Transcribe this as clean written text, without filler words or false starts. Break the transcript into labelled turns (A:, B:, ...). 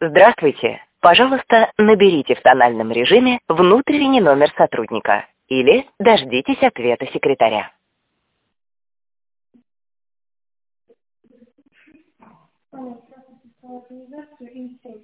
A: Здравствуйте. Пожалуйста, наберите в тональном режиме внутренний номер сотрудника или дождитесь ответа секретаря.
B: Организацию